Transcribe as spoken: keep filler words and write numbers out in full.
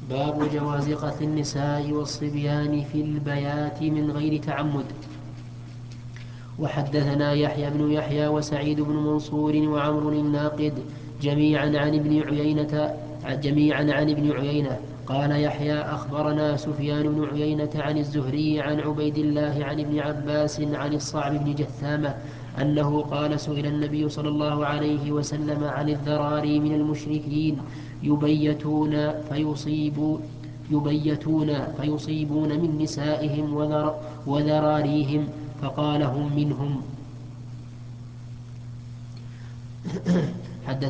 باب جواز قتل النساء والصبيان في البيات من غير تعمد. وحدثنا يحيى بن يحيى وسعيد بن منصور وعمر الناقد جميعا عن ابن عيينة جميعا عن ابن عيينة قال يحيى أخبرنا سفيان بن عيينة عن الزهري عن عبيد الله عن ابن عباس عن الصعب بن جثامة أنه قال سئل النبي صلى الله عليه وسلم عن الذراري من المشركين يبيتون فيصيب يبيتون فيصيبون من نسائهم وذر وذراريهم فقال هم منهم.